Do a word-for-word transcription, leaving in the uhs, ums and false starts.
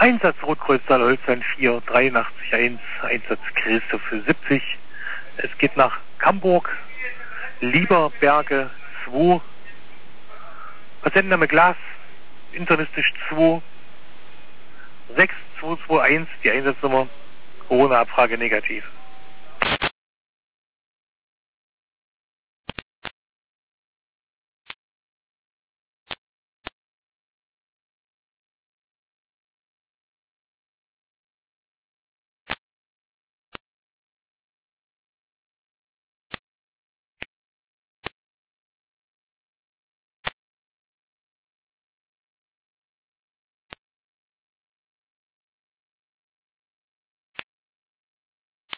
Einsatz Rotkreuz Saarholzheim vier, dreiundachtzig eins, Einsatz Christoph für siebzig. Es geht nach Camburg, Lieberberge zwei, Patientenname Glas, internistisch zwei, sechs zwei zwei eins, die Einsatznummer, Corona-Abfrage negativ.